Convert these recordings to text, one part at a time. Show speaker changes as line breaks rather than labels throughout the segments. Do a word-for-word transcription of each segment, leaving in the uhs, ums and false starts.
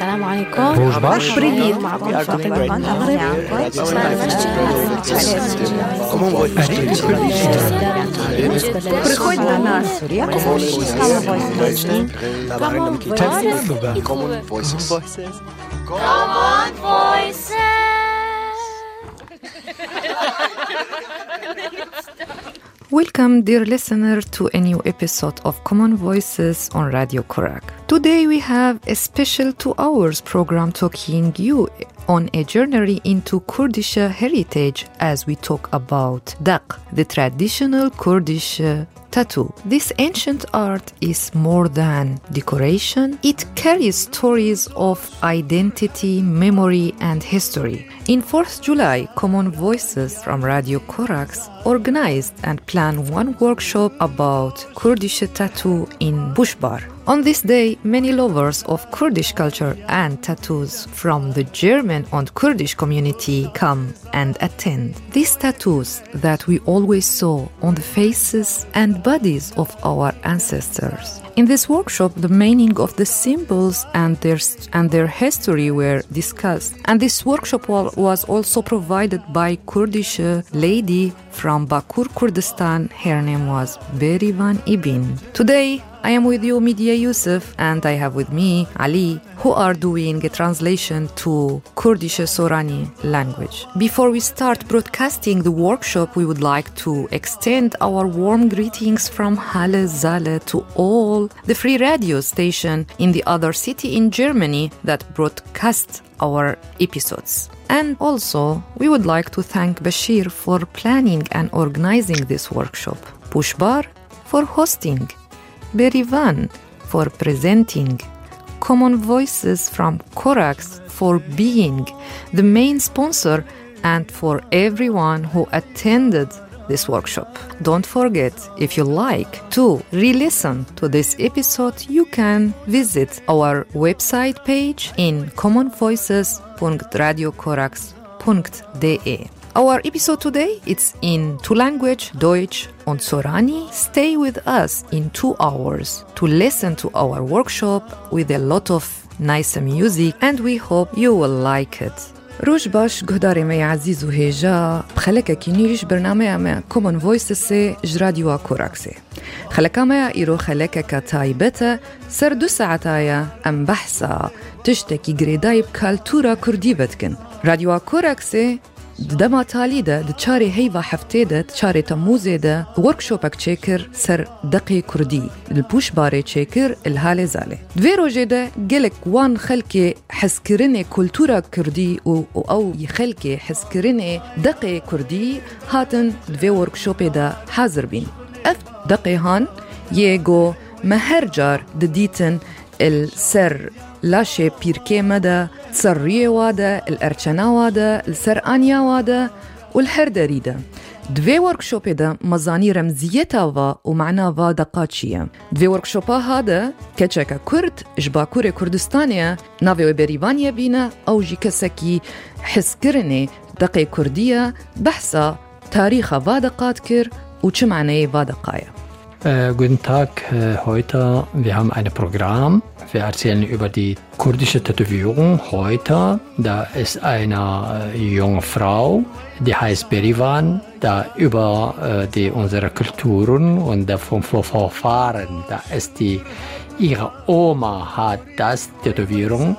السلام عليكم.
روج باش
بريفيت معكم فاطمة
Приходьте на нас.
Common Voices.
Common Voices.
Welcome, dear listener, to a new episode of Common Voices on Radio Korak. Today we have a special two hours program taking you on a journey into Kurdish heritage as we talk about daq, the traditional Kurdish tattoo. This ancient art is more than decoration. It carries stories of identity, memory, and history. In fourth of July, Common Voices from Radio Korak organized and planned one workshop about Kurdish tattoo in Bushbar. On this day, many lovers of Kurdish culture and tattoos from the German and Kurdish community come and attend. These tattoos that we always saw on the faces and bodies of our ancestors. In this workshop, the meaning of the symbols and their and their history were discussed. And this workshop was also provided by Kurdish lady from Bakur, Kurdistan. Her name was Berivan Ibn. Today, I am with you, Media Yusuf, and I have with me Ali, who are doing a translation to Kurdish Sorani language. Before we start broadcasting the workshop, we would like to extend our warm greetings from Halle Zale to all the free radio station in the other city in Germany that broadcast our episodes. And also, we would like to thank Bashir for planning and organizing this workshop, Bushbar for hosting, Berivan for presenting, Common Voices from Korak for being the main sponsor, and for everyone who attended this workshop. Don't forget, if you like to re-listen to this episode, you can visit our website page in common voices dot radio korak dot d e. Our episode today, it's in two languages, Deutsch and Sorani. Stay with us in two hours to listen to our workshop with a lot of nice music, and we hope you will like it. روج باش قهداري مي عزيز وهيجا بخلكا كينيش برنامج مع Common Voices جراديو كوراكسي خلكا مي إيرو خلكا كتايبتا سر دو ساعتايا أم بحثا تشتكي قريداي بكالتورا كردي بتكن راديو كوراكسي دما تاليدا دچاري هيفا حفتيدا دچاري تموزيدا وركشوبك تشيكر سر دقي كردي البوش باري تشيكر الهالي زالي دوي روجيدا قلك وان خلكي حسكريني كولتورا كردي و او يخلكي حسكريني دقي كردي هاتن دوي وركشوبيدا حاضر بين اف دقي هان ييغو مهرجار دديتن السر لاشي بيركي مدى تسرية وادا الارچنا وادا السرانيا وادا والحردريدا دوی ورکشوپی دا مزانی رمزیتا و ومعنا و دقاتشیه دوی ورکشوپا هادا کچکا کرد جباکور کردستانیا ناوی و بریوانیا بینا او جی کسکی حس کرنی دقی کردیه بحثا تاریخ و دقات کر و چه معنی و دقایا.
Äh, guten Tag, äh, heute, wir haben ein Programm, wir erzählen über die kurdische Tätowierung. Heute, da ist eine äh, junge Frau, die heißt Berivan, da über äh, die, unsere Kulturen und äh, vom Vorfahren, da ist die, ihre Oma hat das Tätowierung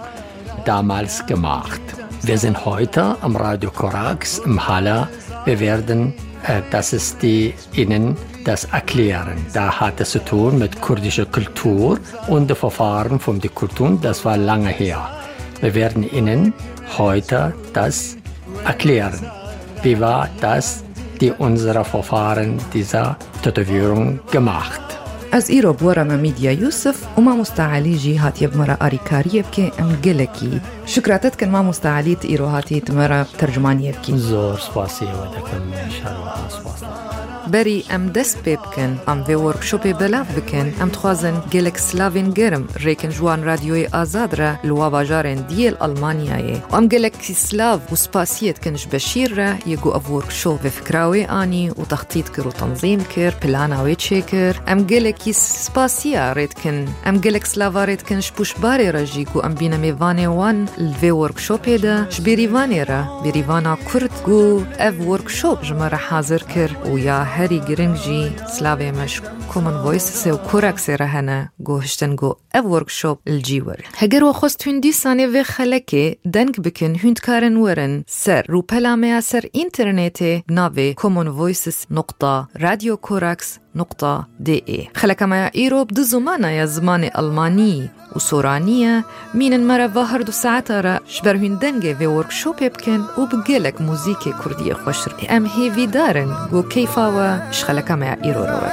damals gemacht. Wir sind heute am Radio Korak im Halle, wir werden das ist die Ihnen das erklären. Da hat es zu tun mit kurdischer Kultur und dem Verfahren von der Kultur, das war lange her. Wir werden Ihnen heute das erklären. Wie war das, die unsere Verfahren dieser Tätowierung gemacht?
از ایرو بورا ما ميديا يوسف وما مستعالي جي هاتي بمرا أريكاري بكي أم قلكي شكراتت كان ما مستعالي تيرو هاتي تمرا ترجماني بكي
زور سباسي ودكم إن شاء الله سباسي
بری ام دست بکن ام وی ورکشوپی بلاف بکن ام تخوازن گلک سلاوین گرم ریکن جوان رادیوی آزاد را لوا باجارن دیل آلمانیای و ام گلک سلاف و سپاسیت کنش بشیر را یگو اف ورکشوپ فکراوی آنی و تخطیط کر و تنظیم کر پلاناوی چه کر ام گلک سپاسیا رید کن ام گلک سلاوا رید کنش پوش باری را جیگو ام بین میوانه وان الوی ورکشوپی دا جبیریوانی را بیریوانا کرد گو اف ورکشوپ جمعه حاضر کر و یا هری گرنگجی سلاوی مش کومن وایسس و کوراکس رهنه گو هشتن گو اف ورکشوپ الجیور هگر و خست هندی سانه و خلکه دنگ بکن هند کارن ورن سر رو پلامه سر اینترنت ناوی کومن وایسس نقطه رادیو کوراکس نقطه دی ای خلکه ما ایروب دو زمانه یا زمان آلمانی و سورانیه مینن مرا و هر دو ساعت را شبر هندنگه و ورکشوپ بکن و بگلک موزیک کردی خوشر ام هیوی دارن و کیفا و شخلکه ما ایرو رو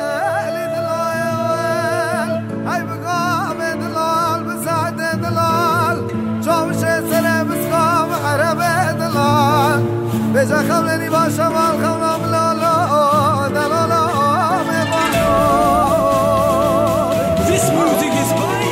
بجا خملنی باشم الخونم لالا دلالا This music is mine.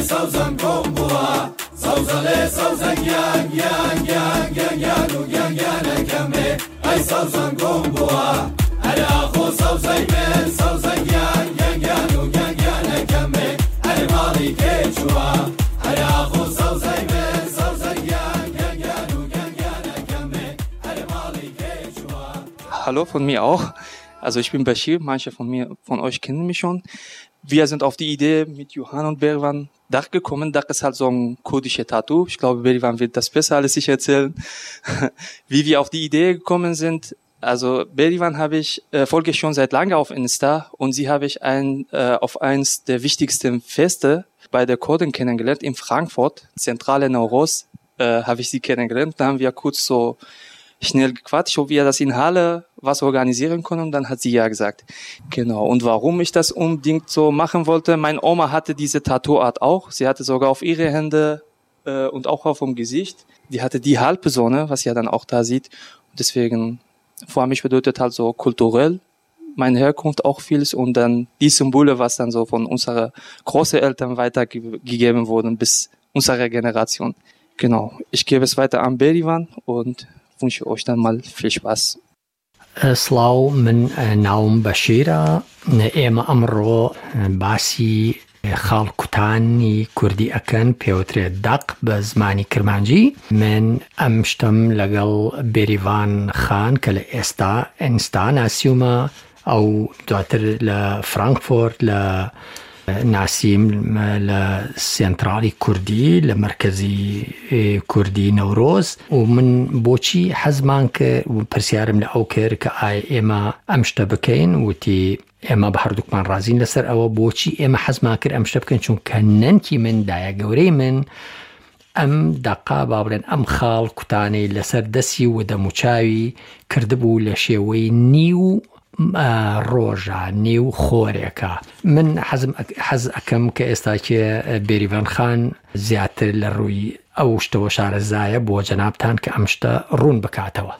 Sauzan Gombua, Sauzale, Sauzan Yang, Yang, Yang, Yang, Yang, Yang, Yang, Kame, Ay Sauzan Gombua, Araho Sauzai Ben, Sauzan Yang, Yang, Yang, Yang, Yang, Kame, Ay Mali Quechua, Araho Sauzai Ben, Sauzan Yang, Yang, Yang, Yang, Yang, Kame, Ay Mali Quechua.
Hallo von mir auch. Also ich bin Bashir, manche von mir, von euch kennen mich schon. Wir sind auf die Idee mit Johann und Berivan Dach gekommen. Dach ist halt so ein kurdisches Tattoo. Ich glaube, Berivan wird das besser alles sicher erzählen. Wie wir auf die Idee gekommen sind. Also Berivan habe ich, äh, folge ich schon seit langem auf Insta und sie habe ich ein, äh, auf eins der wichtigsten Feste bei der Kurden kennengelernt in Frankfurt, Zentrale Nauros, äh, habe ich sie kennengelernt. Da haben wir kurz so schnell gequatscht, ob wir das in Halle was organisieren können, und dann hat sie ja gesagt. Genau. Und warum ich das unbedingt so machen wollte, meine Oma hatte diese Tattoo-Art auch. Sie hatte sogar auf ihre Hände äh, und auch auf dem Gesicht. Die hatte die Halbpersone, was ihr dann auch da sieht. Und deswegen, vor mich bedeutet halt so kulturell meine Herkunft auch vieles, und dann die Symbole, was dann so von unseren Großeltern weitergegeben wurden bis unsere Generation. Genau. Ich gebe es weiter an Berivan und wünsche euch dann mal viel Spaß.
سلااو من ناوم بەشیرە ئێمە ئەمڕۆ باسی خاڵکوتانی کوردی ئەکەن پێوترێت دەق بە زمانی کرمانجی. من ئەم شتم لەگەڵ بێریڤان خان کە لە ئێستا ئێنستا ناسیومە، ئەو دواتر لە فڕانکفۆرت لە ناسیم لە سێنترالی کوردی لە مرکزی کوردی نەورۆز، و من بۆچی حەزمان کرد و پرسیارم لە ئەو کرد کە ئایا ئێمە ئەم شتە بکەین، وتی ئێمە بە هەردووکمان ڕازین لەسەر ئەوە. بۆچی ئێمە حەزمان کرد ئەم شتە بکەین؟ چونکە نەنکی من دایە گەورەی من ئەم دەقا با بڵێن ئەم خاڵ کوتانەی لەسەر دەستی و دەموچاوی کردبوو لە شێوەی نیو ڕۆژە، نیو خۆرێکە. من حەزم حەز ئەکەم کە ئێستاکێ بێریڤان خان زیاتر لە ڕووی ئەو شتەوە شارەزایە بۆ جەنابتان کە ئەم شتە ڕوون بکاتەوە.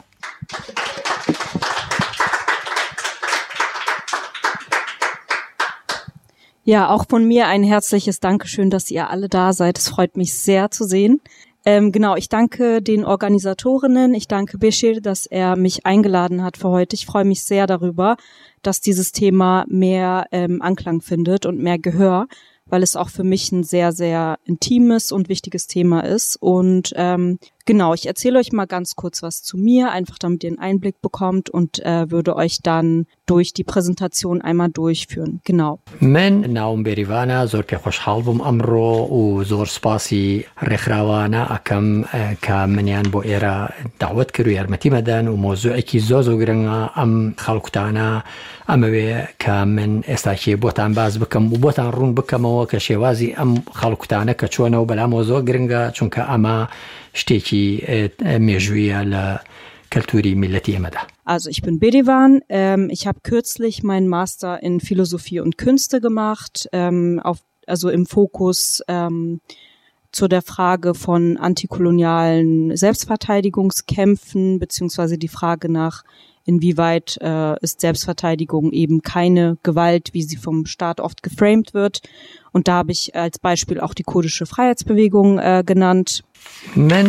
Ja, auch von mir ein herzliches Dankeschön, dass ihr alle da seid. Es freut mich sehr zu sehen. Ähm, genau, ich danke den Organisatorinnen, ich danke Bashir, dass er mich eingeladen hat für heute. Ich freue mich sehr darüber, dass dieses Thema mehr ähm, Anklang findet und mehr Gehör, weil es auch für mich ein sehr, sehr intimes und wichtiges Thema ist. Und ähm, genau, ich erzähle euch mal ganz kurz was zu mir, einfach damit ihr einen Einblick bekommt, und äh, würde euch dann durch die Präsentation einmal durchführen. Genau.
من ناوم بێریڤانە، زۆر پێ خۆشحاڵ بووم ئەمڕۆ و زۆر سپاسی ڕێکخراوانە ئەکەم کە منیان بۆ ئێرە داوەت کرد و یارمەتی مەدەن، و مۆزوعێکی زۆر زۆر گرنگە ئەم خەڵکوتانە ئەمەوێ کە من ئێستاکێ بۆتان باز بکەم و بۆتان ڕوون بکەمەوە کە شێوازی ئەم خەڵکوتانە کە چۆنەوە بەلامەوە زۆر گرنگە، چونکە ئەمە شتێکی مێژوویە لە کەلتوری میلەتی ئێمەدا.
Also ich bin Berivan. Ähm, ich habe kürzlich meinen Master in Philosophie und Künste gemacht, ähm, auf, also im Fokus ähm, zu der Frage von antikolonialen Selbstverteidigungskämpfen, beziehungsweise die Frage nach, inwieweit äh, ist Selbstverteidigung eben keine Gewalt, wie sie vom Staat oft geframed wird. Und da habe ich als Beispiel auch die kurdische Freiheitsbewegung äh, genannt.
من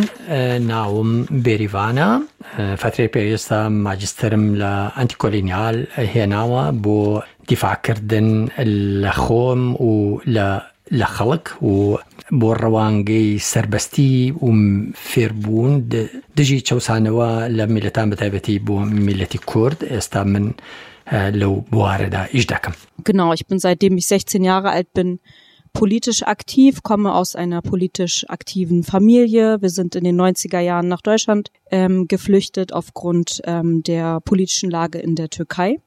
ناوم بێریڤانە، فترەی پێویستە ماجستەرم لە ئەنتیکۆلینیال هێناوە بۆ دیفاعکردن لە خۆم و لە خەڵک و بۆ ڕەوانگەی سەربەستی و فێربوون دژی چەوسانەوە لە میلەتان بەتایبەتی بۆ میلەتی کورد. ئێستا من لەو بوارەدا ئیش دەکەم.
Genau, ich bin seitdem ich sechzehn Jahre alt bin politisch aktiv, komme aus einer politisch aktiven Familie. Wir sind in den neunziger Jahren nach Deutschland ähm, geflüchtet aufgrund ähm, der politischen Lage in der Türkei.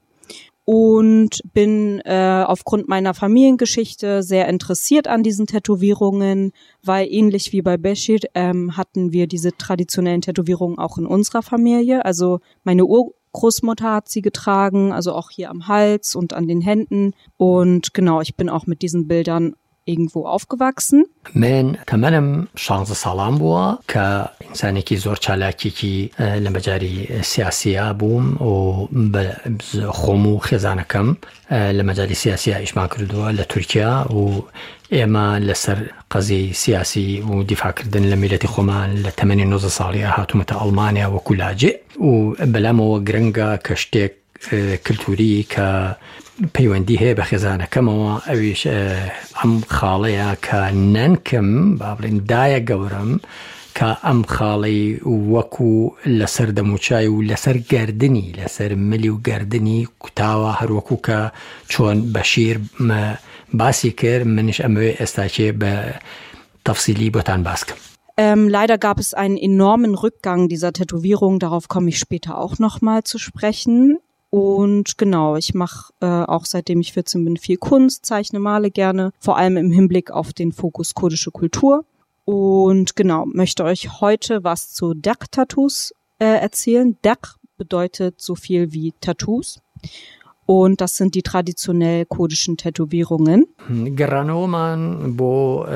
Und bin äh, aufgrund meiner Familiengeschichte sehr interessiert an diesen Tätowierungen, weil ähnlich wie bei Bashir ähm, hatten wir diese traditionellen Tätowierungen auch in unserer Familie. Also meine Urgroßmutter hat sie getragen, also auch hier am Hals und an den Händen. Und genau, ich bin auch mit diesen Bildern irgendwo aufgewachsen.
من تمنم شانزده سالان بووە کە ئینسانێکی زۆر چالاکێکی لە مەجاری سیاسیە بووم و خۆم و خێزانەکەم لە مەجاری سیاسیە ئیشمان کردووە لە تورکیا و ئێمە لەسەر قەزی سیاسی و دیفاکردن لە میلەتی خۆمان لە تەمەنی نۆزدە ساڵیە هاتوومەتە ئەڵمانیا وەکو لاجێ و بەلامەوە گرنگە کە شتێک کلتوری کە پەیوەندی هەیە بە خێزانەکەمەوە ئەویش ئەم خاڵەیە کە نەنکم با بڵێن دایە گەورم کە ئەم خاڵی وەکو لەسەر دەموچای و لەسەر گردنی لەسەر ملی و گردنی کوتاوە هەروەکو کە چۆن بەشیر باسی کرد منش ئەمەوێ ئێستاکێ بە تەفسیلی بۆتان باسکەم.
Ähm, leider gab es einen enormen Rückgang dieser Tätowierung, darauf komme ich später auch nochmal zu sprechen. Und genau, ich mache äh, auch seitdem ich vierzehn bin viel Kunst, zeichne, male gerne, vor allem im Hinblick auf den Fokus kurdische Kultur. Und genau, möchte euch heute was zu Dak-Tattoos äh, erzählen. Dak bedeutet so viel wie Tattoos. Und das sind die traditionell kurdischen Tätowierungen.
گەڕانەوەمان بۆ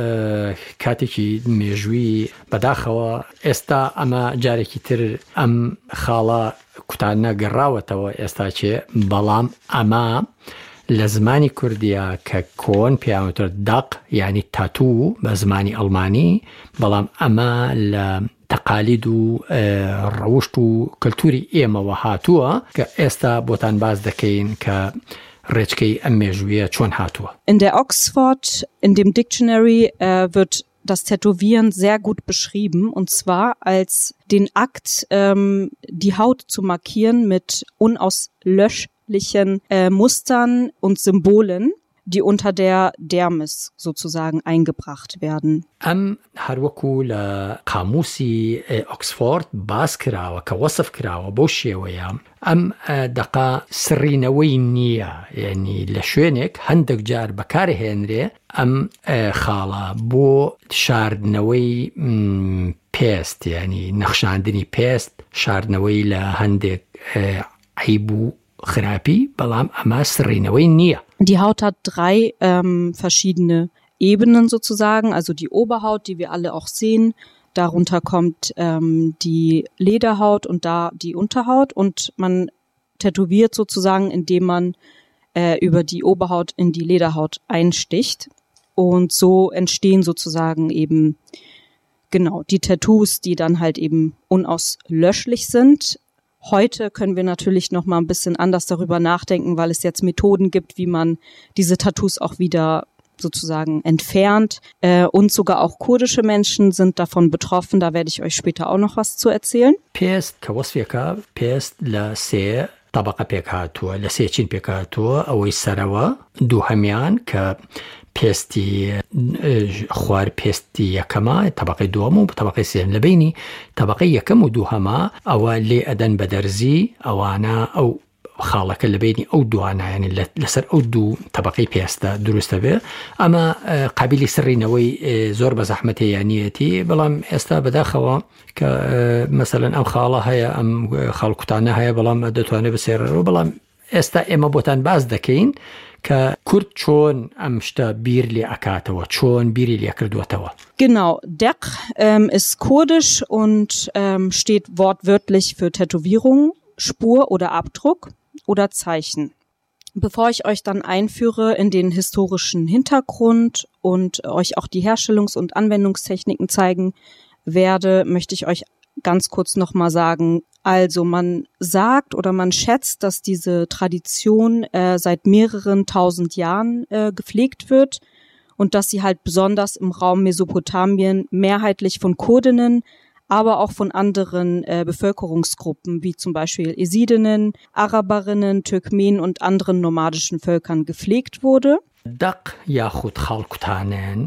کاتێکی مێژووی بەداخەوە ئێستا ئەمە جارێکی تر ئەم خاڵە کوتانە گەڕاوەتەوە ئێستاکێ بەڵام ئەمە لە زمانی کوردیە کە کۆن پیاوەتر داق یعنی تاتوو بە زمانی ئەڵمانی بەڵام ئەمە لە تەقالید و ڕەوشت و کلتوری ئێمەوە هاتووە کە ئێستا بۆتان باز دەکەین کە ڕێچکەی ئەم مێژوویە چۆن هاتووە.
In der Oxford, in dem Dictionary äh, wird das Tätowieren sehr gut beschrieben, und zwar als den Akt, ähm, die Haut zu markieren mit unauslöschlichen äh, Mustern und Symbolen, die unter der Dermis sozusagen eingebracht werden.
ئەم هەروەکو لە قاموسی ئۆکسفۆرد باس کراوە کە وەسف کراوە بۆ شێوەیە ئەم دەقا سڕینەوەی نییە، یعنی لە شوێنێک هەندێک جار بەکارهێنرێ ئەم خاڵە بۆ شاردنەوەی پێست، یعنی نەخشاندنی پێست، شاردنەوەی لە هەندێک عیب و خراپی، بەڵام ئەمە سڕینەوەی نییە.
Die Haut hat drei ähm, verschiedene Ebenen sozusagen, also die Oberhaut, die wir alle auch sehen, darunter kommt ähm, die Lederhaut und da die Unterhaut, und man tätowiert sozusagen, indem man äh, über die Oberhaut in die Lederhaut einsticht, und so entstehen sozusagen eben genau die Tattoos, die dann halt eben unauslöschlich sind. Heute können wir natürlich noch mal ein bisschen anders darüber nachdenken, weil es jetzt Methoden gibt, wie man diese Tattoos auch wieder sozusagen entfernt. Äh, und sogar auch kurdische Menschen sind davon betroffen. Da werde ich euch später auch noch was zu erzählen.
Pest كوصفك pest la se طبقة بيكاتو la se chin بيكاتو أو السروة دو هميان ك پێستی خوار پێستی یەکەمە طبقەی دووەم و طبقەی سێم لەبینی طبقەی یەکەم و دووهەمە ئەوە لێ ئەدەن بە دەرزی ئەوانە ئەو خاڵەکە لەبینی ئەو دوانایانی لەسەر ئەو دوو طبقەی پێستە دروستە بێ. ئەمە قابلی سڕینەوەی زۆر بە زەحمەتەیانیەتی، بەڵام ئێستا بەداخەوە کە مەسەلەن ئەم خاڵە هەیە، ئەم خاڵکوتانە هەیە، بەڵام دەتوانێت بسێڕەوە. بەڵام ئێستا ئێمە بۆتان باز دەکەین کە کورد چۆن ئەم شتە بیر لێ ئەکاتەوە، چۆن بیری لێ کردووەتەوە.
Genau, Dak ähm, ist kurdisch und ähm, steht wortwörtlich für Tätowierung, Spur oder Abdruck oder Zeichen. Bevor ich euch dann einführe in den historischen Hintergrund und euch auch die Herstellungs- und Anwendungstechniken zeigen werde, möchte ich euch ganz kurz nochmal sagen, also man sagt oder man schätzt, dass diese Tradition äh, seit mehreren tausend Jahren äh, gepflegt wird und dass sie halt besonders im Raum Mesopotamien mehrheitlich von Kurdinnen, aber auch von anderen äh, Bevölkerungsgruppen wie zum Beispiel Esidinnen, Araberinnen, Türkmenen und anderen nomadischen Völkern gepflegt wurde.
Dak yahut khalkutanen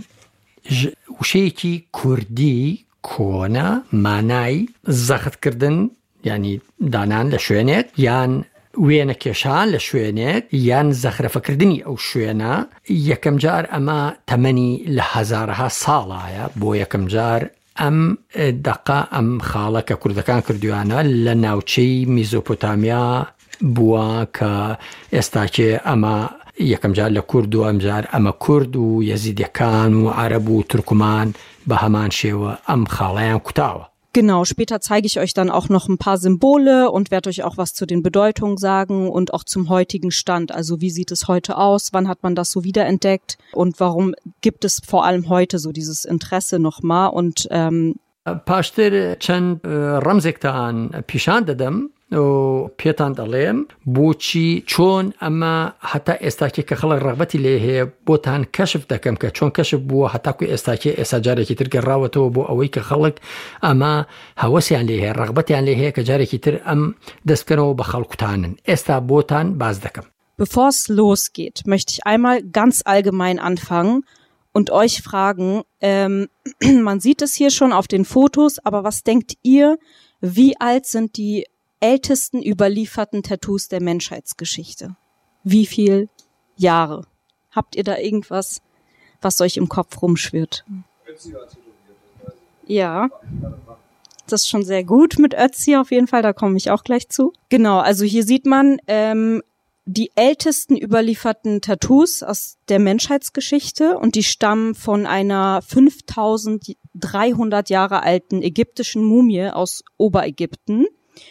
وشيكي كردي كونا ماناي زخت كردن يعني دانان لشوينك يان وين كيشان لشوينك يان زخرفة كردني أو شوينا يكم جار أما تمني لهزارها صالة بو يكم جار أم دقا أم خالك كردكان كرديانا لناوشي ميزوبوتاميا بوا كا استاكي أما یەکەم جار لە کورد و ئەمجار ئەمە کورد و یەزیدیەکان و عەرەب و تورکمان بە هەمان شێوە ئەم خاڵەیان کوتاوە.
Genau, später zeige ich euch dann auch noch ein paar Symbole und werde euch auch was zu den Bedeutungen sagen und auch zum heutigen Stand. Also wie sieht es heute aus? Wann hat man das so wiederentdeckt? Und warum gibt es vor allem heute so dieses Interesse nochmal? Und ähm,
پاشتر چەند ڕەمزێکتان پیشان دەدەم و پێتان دەڵێم بۆچی چۆن ئەمە هەتا ئێستاکی کە خەڵک ڕغبەتی لێ هەیە بۆتان کەشف دەکەم کە چۆن کەشف بووە هەتاکو ئێستاکی ئێستا جارێکی تر گەڕاوەتەوە بۆ ئەوەی کە خەڵک ئەمە هەوەسیان لێ هەیە ڕغبەتیان لێ هەیە کە جارێکی تر ئەم دەستکەنەوە بە خەڵکوتانن. ئێستا بۆتان باز دەکەم.
Bevor es losgeht, möchte ich einmal ganz allgemein anfangen und euch fragen, ähm, man sieht es hier schon auf den Fotos, aber was denkt ihr, wie alt sind die ältesten überlieferten Tattoos der Menschheitsgeschichte? Wie viel Jahre? Habt ihr da irgendwas, was euch im Kopf rumschwirrt? Ja, das ist schon sehr gut mit Ötzi auf jeden Fall, da komme ich auch gleich zu. Genau, also hier sieht man ähm, die ältesten überlieferten Tattoos aus der Menschheitsgeschichte und die stammen von einer fünftausenddreihundert Jahre alten ägyptischen Mumie aus Oberägypten.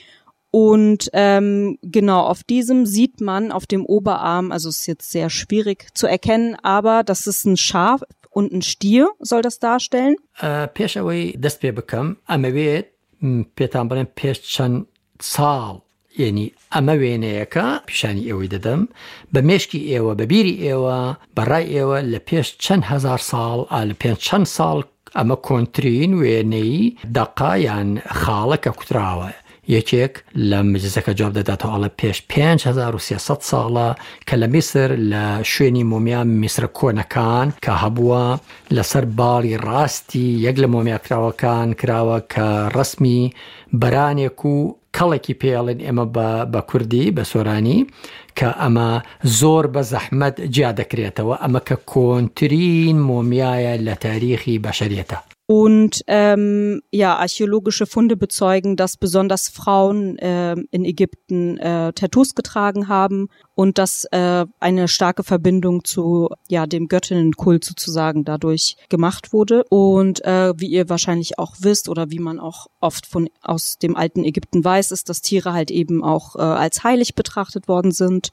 Und ähm, genau, auf diesem sieht man auf dem Oberarm, also ist jetzt sehr schwierig zu erkennen, aber das ist ein Schaf und ein Stier, soll das darstellen.
پێش ئەوەی دەست پێ بکەم ئەمەوێت پێتان بڵێم پێش چەند ساڵ یعنی ئەمە وێنەیەکە پیشانی ئێوەی دەدەم بە مێشکی ئێوە بە بیری ئێوە بەڕای ئێوە لە پێش چەند هەزار ساڵ لە پێنج چەند ساڵ ئەمە کۆنترین وێنەی دەقا یان خاڵەکە کوتراوە. یەکێک لە مجلسەکە جواب دەداتەوە ئەڵە پێش پێنج هەزار و سێسەد ساڵە کە لە میسر لە شوێنی مۆمیان میسرە کۆنەکان کە هەبووە لەسەر باڵی ڕاستی یەک لە مۆمیاکراوەکان کراوە کە ڕسمی بەرانێک و کەڵێکی پێڵێن ئێمە بە کوردی بە سۆرانی کە ئەمە زۆر بە زەحمەت جیا دەکرێتەوە ئەمە کە کۆنترین مۆمیایە لە تاریخی بەشەریەتە.
Und ähm, ja, archäologische Funde bezeugen, dass besonders Frauen äh, in Ägypten äh, Tattoos getragen haben und dass äh, eine starke Verbindung zu ja dem Göttinnenkult sozusagen dadurch gemacht wurde. Und äh, wie ihr wahrscheinlich auch wisst oder wie man auch oft von aus dem alten Ägypten weiß, ist, dass Tiere halt eben auch äh, als heilig betrachtet worden sind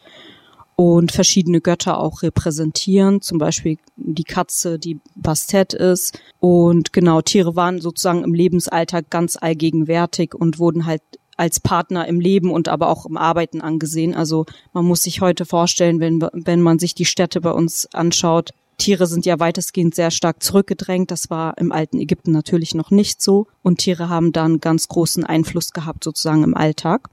und verschiedene Götter auch repräsentieren, zum Beispiel die Katze, die Bastet ist. Und genau, Tiere waren sozusagen im Lebensalltag ganz allgegenwärtig und wurden halt als Partner im Leben und aber auch im Arbeiten angesehen. Also man muss sich heute vorstellen, wenn, wenn man sich die Städte bei uns anschaut, Tiere sind ja weitestgehend sehr stark zurückgedrängt. Das war im alten Ägypten natürlich noch nicht so. Und Tiere haben dann ganz großen Einfluss gehabt sozusagen im Alltag.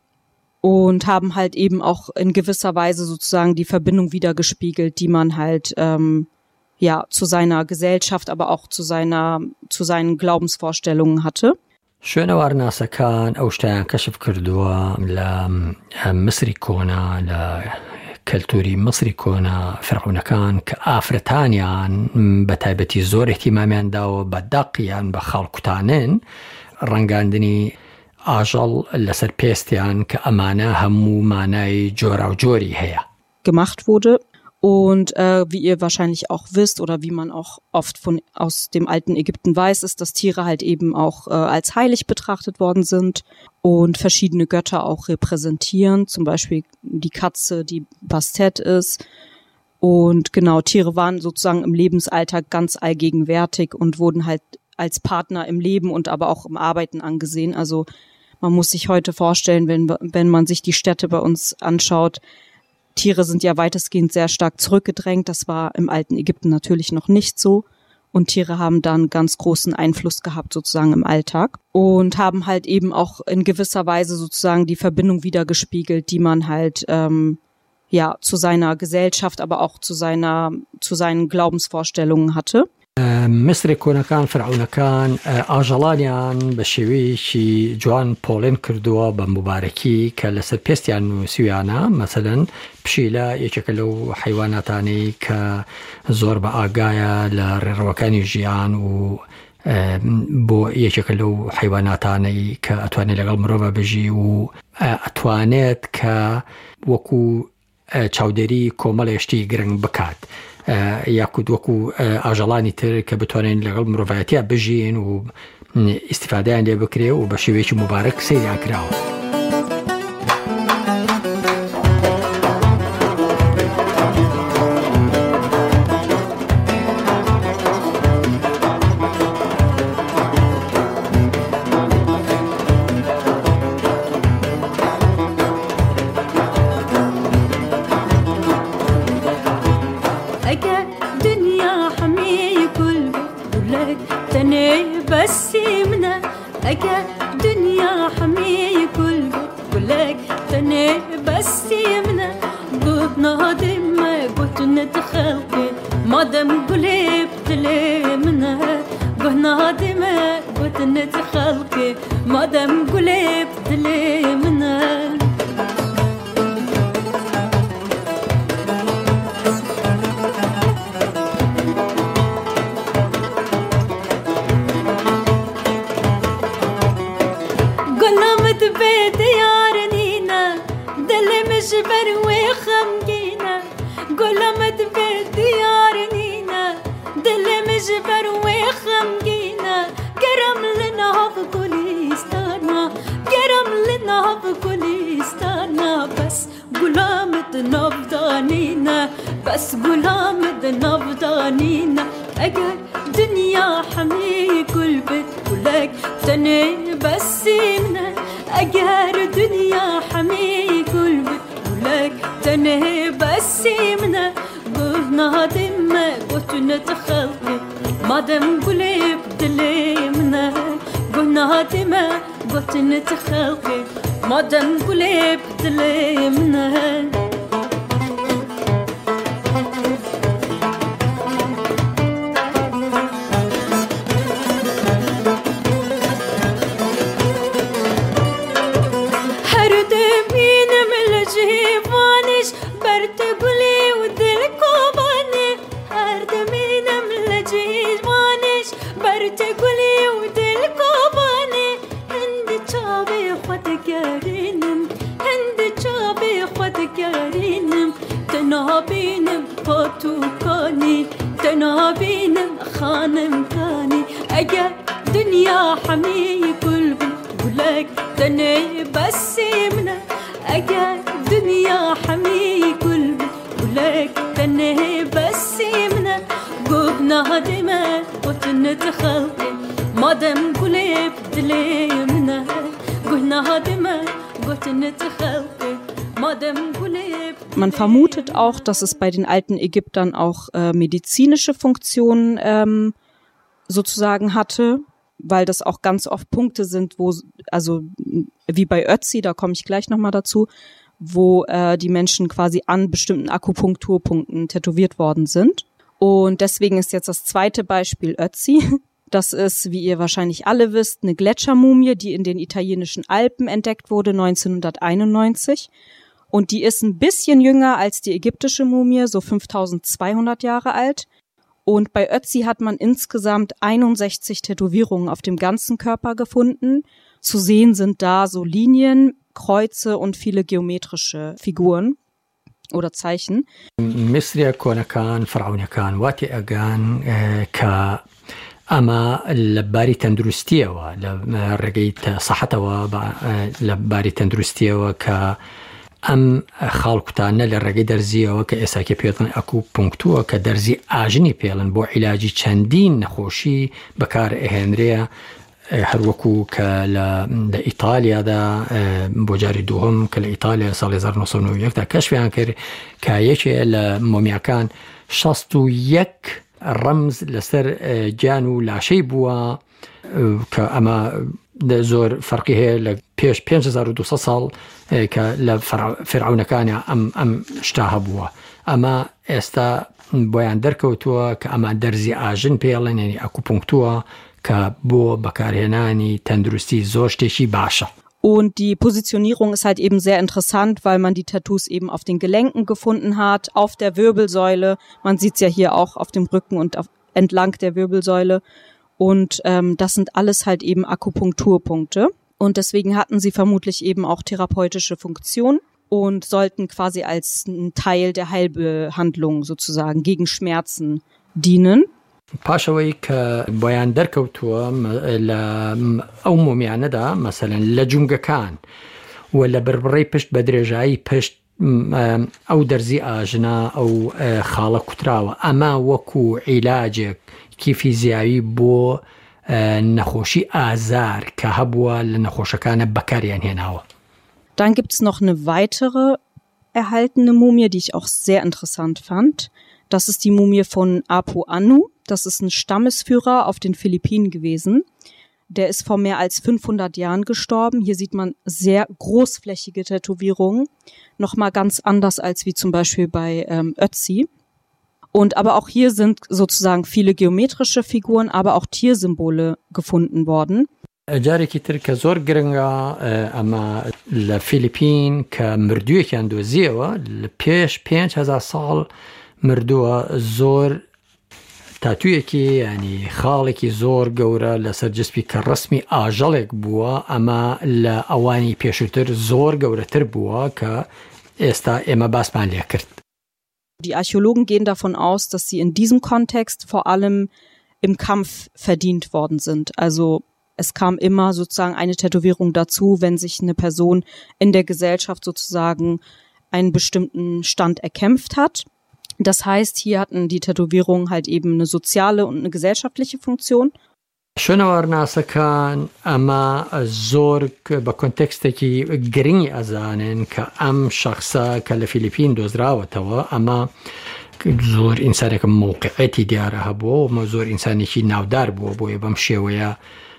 Und haben halt eben auch in gewisser Weise sozusagen die Verbindung wiedergespiegelt, die man halt ähm, ja zu seiner Gesellschaft, aber auch zu seiner zu seinen Glaubensvorstellungen hatte.
شوێنەوار ناسەکان ئەو شتیان کەشف کردووە لە مصری کۆنا لە کەلتوری مصری کۆنا فێرعونەکان کە ئافرەتانیان بە تایبەتی زۆر احتیمامیان داوە بە دەقیان بە خاڵکوتانن ڕەنگاندنی ئاژەڵ لەسەر پێستیان کە ئەمانە هەموو مانای جۆرا و جۆری هەیە.
Gemacht wurde. Und äh, wie ihr wahrscheinlich auch wisst oder wie man auch oft von aus dem alten Ägypten weiß, ist, dass Tiere halt eben auch äh, als heilig betrachtet worden sind und verschiedene Götter auch repräsentieren, zum Beispiel die Katze, die Bastet ist. Und genau, Tiere waren sozusagen im Lebensalltag ganz allgegenwärtig und wurden halt als Partner im Leben und aber auch im Arbeiten angesehen. Also man muss sich heute vorstellen, wenn, wenn man sich die Städte bei uns anschaut, Tiere sind ja weitestgehend sehr stark zurückgedrängt. Das war im alten Ägypten natürlich noch nicht so. Und Tiere haben dann ganz großen Einfluss gehabt sozusagen im Alltag und haben halt eben auch in gewisser Weise sozusagen die Verbindung wiedergespiegelt, die man halt ähm, ja zu seiner Gesellschaft, aber auch zu seiner zu seinen Glaubensvorstellungen hatte.
مصری کۆنەکان فەرعونەکان ئاژەڵانیان بە شێوەیەکی جوان پۆڵێن کردووە بە مبارەکی کە لەسەر پێستیان نووسیویانە مەسەلەن پشیلە یەکێکە لەو حیواناتانەی کە زۆر بە ئاگایە لە ڕێڕەوەکانی ژیان و بۆ یەکێکە لەو حیواناتانەی کە ئەتوانێت لەگەڵ مرۆڤ بژی و ئەتوانێت کە وەکو چاودێری کۆمەڵێشتی گرنگ بکات یاکو وەکو ئاژەڵانی تر کە بتوانین لەگەڵ مرۆڤایەتیە بژین و ئیستیفادەیان لێ بکرێ و بە شێوەیەکی مبارەک سەیریان کراوە.
Man vermutet auch, dass es bei den alten Ägyptern auch äh, medizinische Funktionen ähm, sozusagen hatte, weil das auch ganz oft Punkte sind, wo, also wie bei Ötzi, da komme ich gleich nochmal dazu, wo äh, die Menschen quasi an bestimmten Akupunkturpunkten tätowiert worden sind. Und deswegen ist jetzt das zweite Beispiel Ötzi. Das ist, wie ihr wahrscheinlich alle wisst, eine Gletschermumie, die in den italienischen Alpen entdeckt wurde neunzehnhunderteinundneunzig. Und die ist ein bisschen jünger als die ägyptische Mumie, so fünftausendzweihundert Jahre alt. Und bei Ötzi hat man insgesamt einundsechzig Tätowierungen auf dem ganzen Körper gefunden. Zu sehen sind da so Linien, Kreuze und viele geometrische Figuren oder Zeichen.
مصر كونكان فرعون كان واتي أجان ك أما لباري تندرستيه ولا رجيت صحته لباري تندرستيه وك أم خالقتان للرجي درزية وكأساكي بيضن أكو بونكتوة كدرزي آجني بيلن بو علاجي چندين نخوشي بكار إهنريا هر وكو كالإيطاليا دا بوجاري دوهم كالإيطاليا صالي هزار وتسعمية وواحد دا كشف عن كر كايشي المومياكان شاستو يك رمز لسر جانو لا شي بوا كأما زور فرقي هي لبيش بينج هزار ودوسة صال كالفرعون كان أم أم اشتاهبوا أما استا بويان دركوتوا كأما درزي آجن بيلن يعني أكو بونكتوا كبو بكارهناني تندرستي زوجتشي باشا.
Und die Positionierung ist halt eben sehr interessant, weil man die Tattoos eben auf den Gelenken gefunden hat, auf der Wirbelsäule. Man sieht es ja hier auch auf dem Rücken und auf, entlang der Wirbelsäule. Und ähm, das sind alles halt eben Akupunkturpunkte. Und deswegen hatten sie vermutlich eben auch therapeutische Funktion. und sollten quasi als ein Teil der Heilbehandlung sozusagen gegen Schmerzen dienen.
پاشەوەی کە بۆیان دەرکەوتووە لە ئەو مومیانەدا مەسەلەن لە جونگەکان و لە بڕبڕەی پشت بە درێژایی پشت ئەو دەرزی ئاژنا ئەو خاڵە کوتراوە ئەمە وەکو عیلاجێک کی فیزیاوی بۆ نەخۆشی ئازار کە هەبووە لە نەخۆشەکانە بەکاریان هێناوە.
Dann gibt es noch eine weitere erhaltene Mumie, die ich auch sehr interessant fand. Das ist die Mumie von Apu Anu. Das ist ein Stammesführer auf den Philippinen gewesen. Der ist vor mehr als fünfhundert Jahren gestorben. Hier sieht man sehr großflächige Tätowierungen. Nochmal ganz anders als wie zum Beispiel bei ähm, Ötzi. Und aber auch hier sind sozusagen viele geometrische Figuren, aber auch Tiersymbole gefunden worden.
جارێکی تر کە زۆر گرنگە ئەمە لە فیلیپین کە مردوویەکیان دۆزیەوە لە پێش پێنج هەزار ساڵ مردووە زۆر تاتوویەکی ینی خاڵێکی زۆر گەورە لەسەر جسپی کە ڕسمی ئاژەڵێک بووە ئەمە لە ئەوانی پێشووتر زۆر گەورەتر بووە کە ئێستا ئێمە باسمان لێ کرد.
Die Archäologen gehen davon aus, dass sie in diesem Kontext vor allem im Kampf verdient worden sind. Also es kam immer sozusagen eine Tätowierung dazu, wenn sich eine Person in der Gesellschaft sozusagen einen bestimmten Stand erkämpft hat. Das heißt, hier hatten die Tätowierungen halt eben eine soziale und eine gesellschaftliche Funktion.
شوێنەوەرناسەکان ئەمە زۆر بە کۆنتێکستێکی گرنگی ئەزانن کە ئەم شەخصە کە لە فیلیپین دۆزراوەتەوە ئەمە زۆر ئینسانێکە موقعەتی دیارە هەبووە و زۆر ئینسانێکی ناودار بووە بۆیە بەم شێوەیە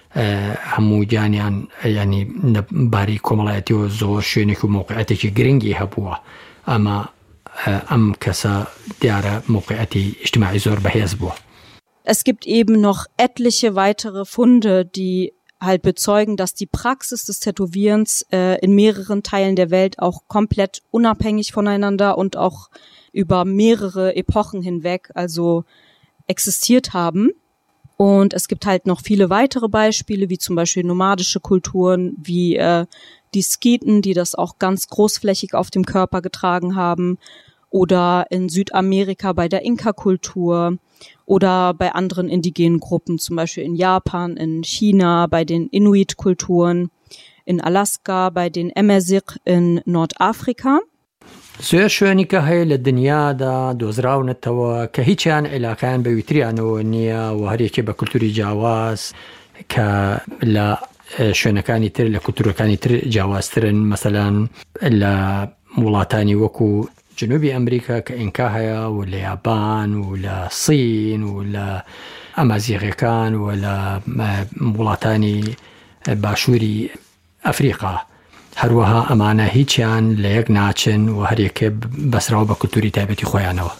هەموو گیانیان ینی باری کۆمەڵایەتیەوە زۆر شوێنێک و موقعەتێکی گرنگی هەبووە ئەمە ئەم کەسە دیارە موقعەتی اجتماعی زۆر بەهێز بووە.
Es gibt eben noch etliche weitere Funde, die halt bezeugen, dass die Praxis des Tätowierens äh, in mehreren Teilen der Welt auch komplett unabhängig voneinander und auch über mehrere Epochen hinweg also existiert haben. Und es gibt halt noch viele weitere Beispiele, wie zum Beispiel nomadische Kulturen, wie äh, die Skiten, die das auch ganz großflächig auf dem Körper getragen haben, oder in Südamerika bei der Inka-Kultur oder bei anderen indigenen Gruppen, zum Beispiel in Japan, in China, bei den Inuit-Kulturen, in Alaska, bei den Emezigh in Nordafrika.
زۆر شوێنی کە هەیە لە دنیادا دۆزراونەتەوە کە هیچیان عیلاقیان بە ویتریانەوە نییە و هەرێکی بە کولتوری جیاواز کە لە شوێنەکانی تر لە کولتورەکانی تر جیاوازترن مەسەلەن لە وڵاتانی وەکو جنوبی ئەمریکا کە ئینکا هەیە و لە یابان و لە سین و لە ئەمازیغەکان و لە وڵاتانی باشووری ئەفریقا هەروەها ئەمانە هیچیان لە یەک ناچن و هەرێکە بەسراو بە کولتوری تایبەتی خۆیانەوە.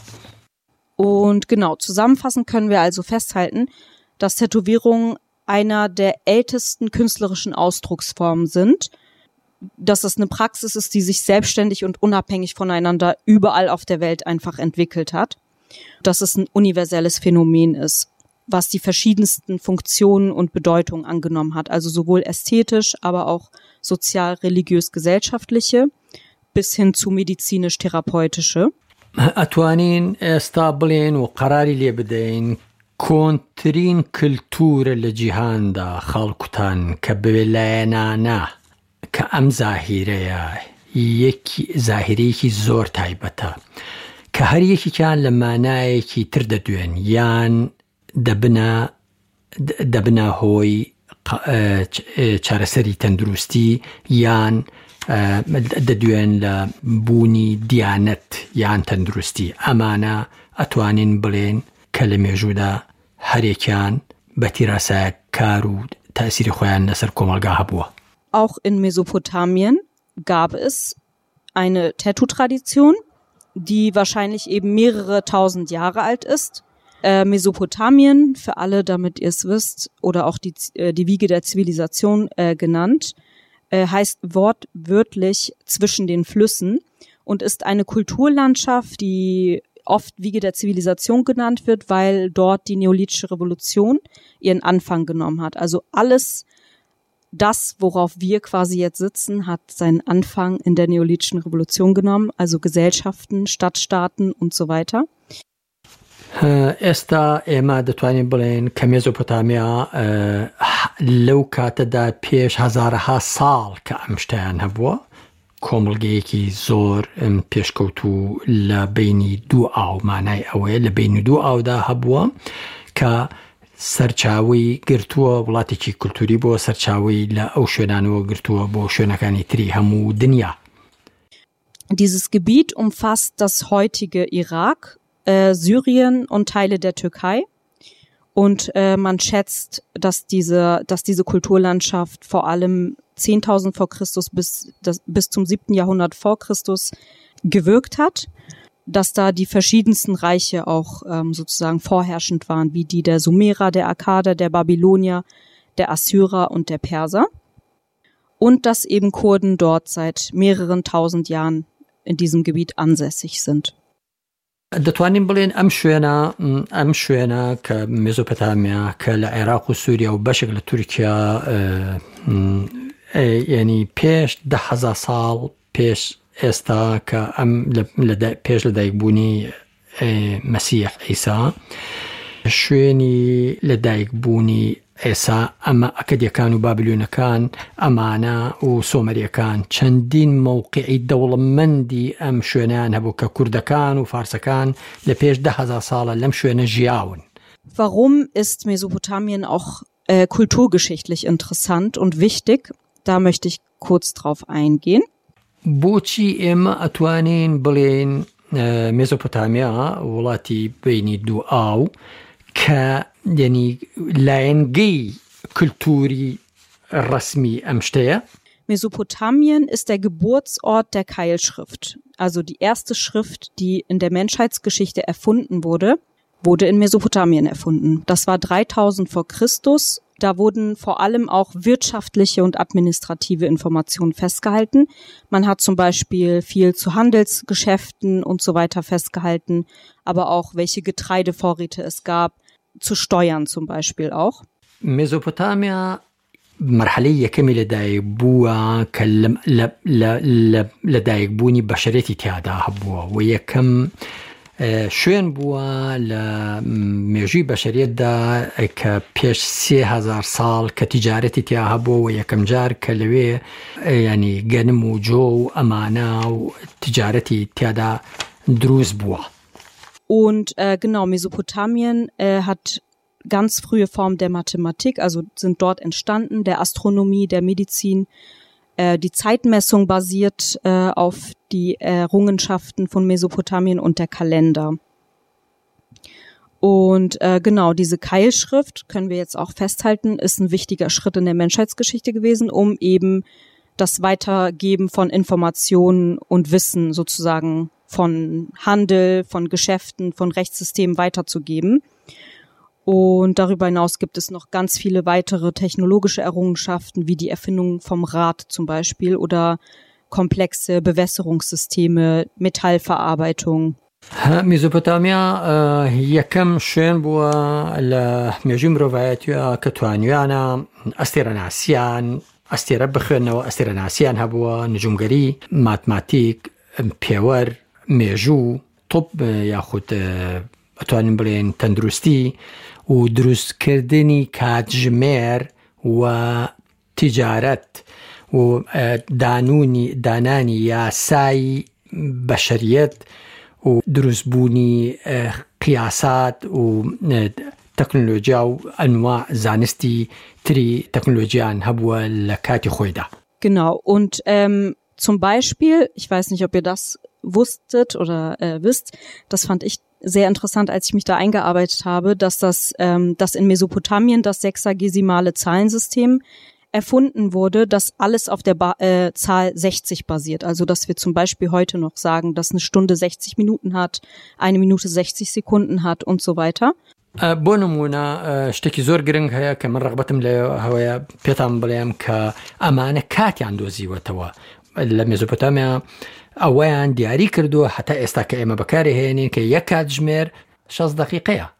Und genau, zusammenfassend können wir also festhalten, dass Tätowierungen einer der ältesten künstlerischen Ausdrucksformen sind, dass es eine Praxis ist, die sich selbstständig und unabhängig voneinander überall auf der Welt einfach entwickelt hat, dass es ein universelles Phänomen ist, was die verschiedensten Funktionen und Bedeutungen angenommen hat, also sowohl ästhetisch, aber auch sozial, religiös, gesellschaftliche, bis hin zu medizinisch-therapeutische.
ئەتوانین ئێستا بڵێن و قەراری لێ بدەین کۆنترین کلتورە لە جیهاندا خەڵکوتان کە بەلایەنانە کە ئەم زاهیرەیە یەکی زاهیرەیەکی زۆر تایبەتە کە هەر یەکێکیان لە مانایەکی تر دەدوێن یان دەبنە دەبنە هۆی چارەسەری تەندروستی یان دەدوێن لە بوونی دیانەت یان تەندروستی ئەمانە ئەتوانین بڵێن کە لە مێژوودا هەرێکیان بە تیراسایە کار و تاسیری خۆیان لەسەر کۆمەلگا هەبووە.
Auch in Mesopotamien gab es eine Tattoo-Tradition, die wahrscheinlich eben mehrere tausend Jahre alt ist. Äh, Mesopotamien, für alle, damit ihr es wisst, oder auch die, äh, die Wiege der Zivilisation äh, genannt, äh, heißt wortwörtlich zwischen den Flüssen und ist eine Kulturlandschaft, die oft Wiege der Zivilisation genannt wird, weil dort die neolithische Revolution ihren Anfang genommen hat. Also alles das, worauf wir quasi jetzt sitzen, hat seinen Anfang in der Neolithischen Revolution genommen, also Gesellschaften, Stadtstaaten und so weiter.
ئێستا ئێمە دەتوانین بڵێن کە مێزۆپۆتامیا لەو کاتەدا پێش هەزارەها ساڵ کە ئەم شتیان هەبووە، کۆمەڵگەیەکی زۆر پێشکەوتوو لە بینی دوو ئاو، مانای ئەوەیە لە بینی دوو ئاودا هەبووە کە سەرچاوی گرتووە، وڵاتێکی کولتوری بۆ سەرچاوی لە ئەو شوێنانەوە گرتووە بۆ شوێنەکانی تری هەموو دنیا.
Dieses Gebiet umfasst das heutige Irak, äh, Syrien und Teile der Türkei. Und äh, man schätzt, dass diese, dass diese Kulturlandschaft vor allem zehntausend vor Christus bis, das, bis zum siebten Jahrhundert vor Christus gewirkt hat, dass da die verschiedensten Reiche auch ähm, sozusagen vorherrschend waren, wie die der Sumerer, der Akkader, der Babylonier, der Assyrer und der Perser. Und dass eben Kurden dort seit mehreren tausend Jahren in diesem Gebiet ansässig sind.
دەتوانین بڵێن ئەم شوێنە ئەم شوێنە کە مێزۆپۆتامیا کە لە عێراق و سووریا و بەشێک لە تورکیا یعنی پێش ده هەزار ساڵ پێش ئێستا کە ئەم پێش لەدایکبوونی مەسیح عیسا شوێنی لەدایکبوونی ئێسا ئەمە ئەکەدیەکان و بابلیۆنەکان ئەمانە و سۆمەریەکان چەندین مووقعی دەوڵەمەندی ئەم شوێنیان هەبوو کە کوردەکان و فارسەکان لە پێش ده هەزار ساڵە لەم شوێنە ژیاون.
Warum ist Mesopotamien auch äh, kulturgeschichtlich interessant und wichtig? Da möchte ich kurz drauf eingehen.
بۆچی ئێمە ئەتوانین بڵێن مێزۆپۆتامیا وڵاتی بینی دوو ئاو کە یعنی لایەنگەی کولتوری ڕسمی ئەم شتەیە؟
Mesopotamien ist der Geburtsort der Keilschrift. Also die erste Schrift, die in der Menschheitsgeschichte erfunden wurde, wurde in Mesopotamien erfunden. Das war dreitausend vor Christus. Da wurden vor allem auch wirtschaftliche und administrative Informationen festgehalten. Man hat zum Beispiel viel zu Handelsgeschäften und so weiter festgehalten, aber auch welche Getreidevorräte es gab, zu Steuern zum Beispiel auch.
Mesopotamia مرحلة يكمل لدايك بوا كلم ل ل لدايك بوني بشرتي تيادا هبوا ويكم شوين بوا لميجي بشريت دا كبيش سي هزار صال كتجارتي تيا هبوا ويكم جار كلوي يعني جنم وجو أمانة وتجارتي تيادا دروس بوا.
Und äh, genau, Mesopotamien äh, hat ganz frühe Formen der Mathematik, also sind dort entstanden, der Astronomie, der Medizin. Äh, die Zeitmessung basiert äh, auf die Errungenschaften von Mesopotamien und der Kalender. Und äh, genau, diese Keilschrift, können wir jetzt auch festhalten, ist ein wichtiger Schritt in der Menschheitsgeschichte gewesen, um eben das Weitergeben von Informationen und Wissen sozusagen von Handel, von Geschäften, von Rechtssystemen weiterzugeben. Und darüber hinaus gibt es noch ganz viele weitere technologische Errungenschaften, wie die Erfindung vom Rad zum Beispiel oder komplexe Bewässerungssysteme, Metallverarbeitung.
ميزوبوتاميا يكم شوين بوا لميجي مرۆڤایەتیە کە توانیانە ئەستێرەناسیان ئەستێرە بخوێنەوە ئەستێرەناسیان هەبووە نجومگەری ماتماتیک پێوەر مێژوو طب یاخود ئەتوانین بڵێن تەندروستی و دروستکردنی کاتژمێر و تیجارەت و دانونی دانانی یاسای بەشەریەت و دروستبوونی قیاسات و تەکنۆلۆژیا و ئەنواع زانستی تری تەکنۆلۆژیان هەبووە لە کاتی خۆیدا.
Genau, und ähm, zum Beispiel, ich weiß nicht, ob ihr das wusstet oder äh, wisst, das fand ich sehr interessant, als ich mich da eingearbeitet habe, dass das, ähm, dass in Mesopotamien das sechsagesimale Zahlensystem erfunden wurde, dass alles auf der ba- äh, Zahl sechzig basiert. Also, dass wir zum Beispiel heute noch sagen, dass eine Stunde sechzig Minuten hat, eine Minute sechzig Sekunden hat und so weiter.
بۆ نمونە شتێکی زۆر گرنگ هەیە کە من ڕغبەتم لە هەوەیە پێتان بڵێم کە ئەمانە کاتیان دۆزیوەتەوە لە مێزۆپۆتامیا ئەوەیان دیاری کردووە هەتا ئێستا کە ئێمە بەکاری هێنین کە یەک کاتژمێر شەش دەقیقەیە.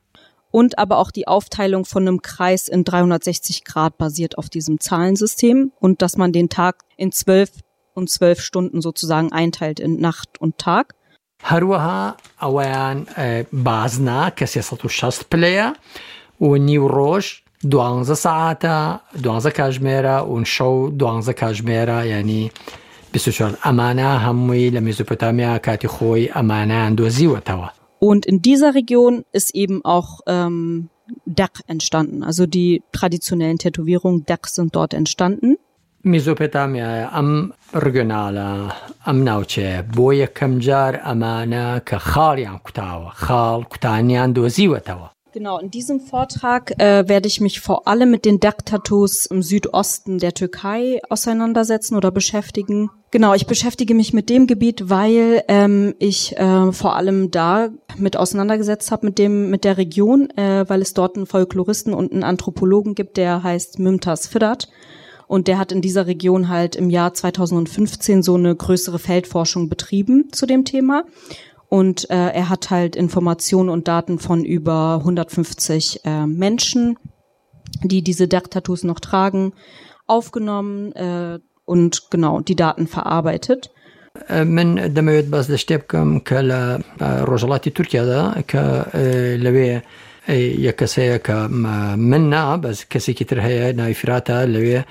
und aber auch die Aufteilung von einem Kreis in dreihundertsechzig Grad basiert auf diesem Zahlensystem und dass man den Tag in zwölf und zwölf Stunden sozusagen einteilt in Nacht und Tag.
هروها اوان بازنا كسياسة الشخص بلايا ونيوروش دوانزا ساعتا دوانزا كاجميرا ونشو دوانزا كاجميرا يعني بسوشال أمانة هموي لميزوبوتاميا كاتي خوي أمانة اندوزي وتوا.
Und in dieser Region ist eben auch ähm, Daq entstanden. Also die traditionellen Tätowierungen Daq sind dort entstanden.
ميزوبوتاميا أم رجونالا أم ناوتشي بويا كمجار أمانة كخاليان كتاوا خال كتانيان دوزي وتوا.
Genau, in diesem Vortrag äh, werde ich mich vor allem mit den Daq-Tattoos im Südosten der Türkei auseinandersetzen oder beschäftigen. Genau, ich beschäftige mich mit dem Gebiet, weil ähm, ich äh, vor allem da mit auseinandergesetzt habe mit dem mit der Region, äh, weil es dort einen Folkloristen und einen Anthropologen gibt, der heißt Mümtaz Fidat. Und der hat in dieser Region halt im Jahr zweitausendfünfzehn so eine größere Feldforschung betrieben zu dem Thema. Und äh, er hat halt Informationen und Daten von über hundertfünfzig äh, Menschen, die diese Daq-Tattoos noch tragen, aufgenommen äh, und genau die Daten verarbeitet.
من دمويت باز لشتبكم كلا رجلاتي تركيا دا كلوي يكسي كمنا بس كسي كتر هي نايفراتا لوي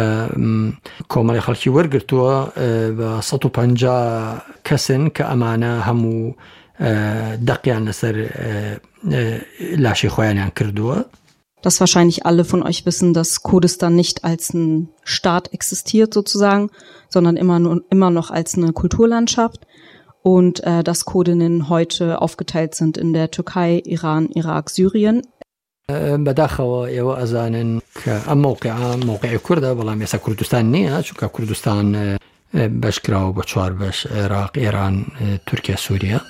ككومالي خلقي ورقرتوا بسطو بانجا كسن كأمانة همو دقيان نسر لاشي خوانيان كردوا.
Dass wahrscheinlich alle von euch wissen, dass Kurdistan nicht als ein Staat existiert sozusagen, sondern immer, nur, immer noch als eine Kulturlandschaft und äh, dass Kurdinnen heute aufgeteilt sind in der Türkei, Iran, Irak, Syrien.
بداخل يو أزان كموقع موقع كردة والله مسا كردستان نيا شو كردستان بشكرا وبشوار بش عراق إيران تركيا سوريا.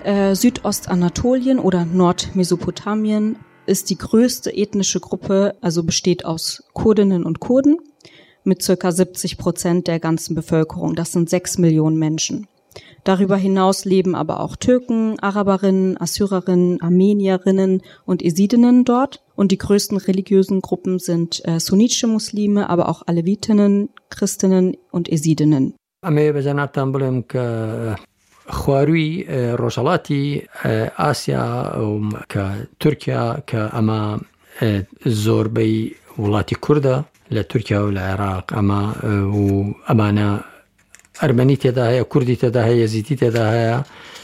äh, Südostanatolien oder Nordmesopotamien ist die größte ethnische Gruppe, also besteht aus Kurdinnen und Kurden mit circa siebzig Prozent der ganzen Bevölkerung. Das sind sechs Millionen Menschen. Darüber hinaus leben aber auch Türken, Araberinnen, Assyrerinnen, Armenierinnen und Esidinnen dort. Und die größten religiösen Gruppen sind äh, sunnitische Muslime, aber auch Alevitinnen, Christinnen und Esidinnen.
خواروی ڕۆژهڵاتی ئاسیا کە تورکیا کە ئەمە زۆربەی وڵاتی کوردە لە تورکیا و لە عێراق ئەمە و ئەمانە ئەرمەنی تێدا هەیە، کوردی تێدا هەیە، یەزیدی تێدا هەیە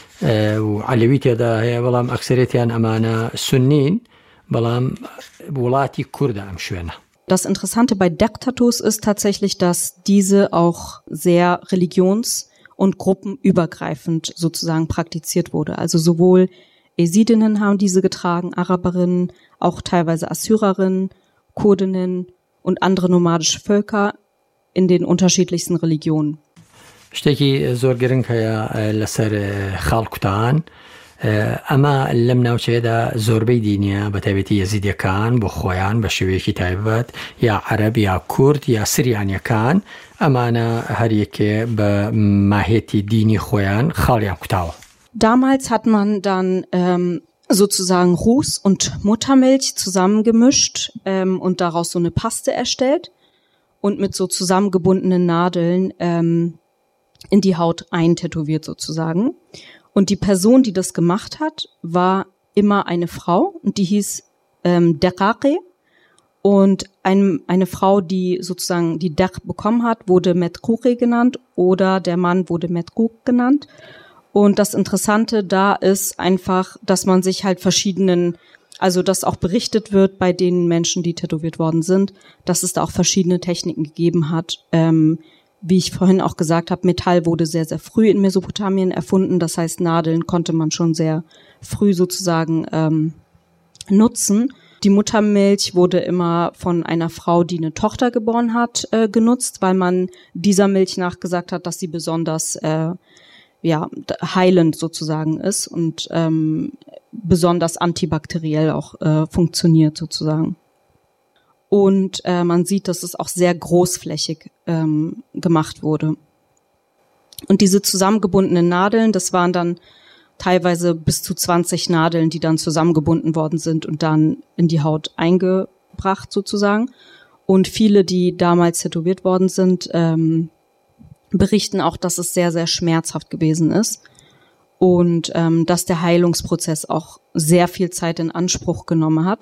و عەلەوی تێدا هەیە، بەڵام ئەکسەرێتیان ئەمانە سوننین، بەڵام وڵاتی کوردە ئەم شوێنە.
Das Interessante bei Deq-Tattoos ist tatsächlich, dass diese auch sehr religions- und gruppenübergreifend sozusagen praktiziert wurde. Also sowohl Esidinnen haben diese getragen, Araberinnen, auch teilweise Assyrerinnen, Kurdinnen und andere nomadische Völker in den unterschiedlichsten Religionen.
شتێکی زۆر گرنگ هەیە لەسەر خاڵکوتان. ئەمە لەم ناوچەیەدا زۆربەی دینیە بە تایبەتی یەزیدیەکان بۆ خۆیان بە شێوەیەکی تایبەت یا عەرەب یا کورد یا سریانیەکان ئەمانە هەریەکێ بە ماهێتی دینی خۆیان خاڵیان کوتاوە.
Damals hat man dann ähm, sozusagen Ruß und Muttermilch zusammengemischt ähm, und daraus so eine Paste erstellt und mit so zusammengebundenen Nadeln ähm, in die Haut eintätowiert sozusagen. Und die Person, die das gemacht hat, war immer eine Frau und die hieß ähm, Deqaqi. Und ein, eine Frau, die sozusagen die Deq bekommen hat, wurde Metquri genannt oder der Mann wurde Metquk genannt. Und das Interessante da ist einfach, dass man sich halt verschiedenen, also dass auch berichtet wird bei den Menschen, die tätowiert worden sind, dass es da auch verschiedene Techniken gegeben hat. Ähm, Wie ich vorhin auch gesagt habe, Metall wurde sehr, sehr früh in Mesopotamien erfunden. Das heißt, Nadeln konnte man schon sehr früh sozusagen ähm, nutzen. Die Muttermilch wurde immer von einer Frau, die eine Tochter geboren hat, äh, genutzt, weil man dieser Milch nachgesagt hat, dass sie besonders äh, ja heilend sozusagen ist und ähm, besonders antibakteriell auch äh, funktioniert sozusagen. Und äh, man sieht, dass es auch sehr großflächig ähm, gemacht wurde. Und diese zusammengebundenen Nadeln, das waren dann teilweise bis zu zwanzig Nadeln, die dann zusammengebunden worden sind und dann in die Haut eingebracht sozusagen. Und viele, die damals tätowiert worden sind, ähm, berichten auch, dass es sehr, sehr schmerzhaft gewesen ist und ähm, dass der Heilungsprozess auch sehr viel Zeit in Anspruch genommen hat.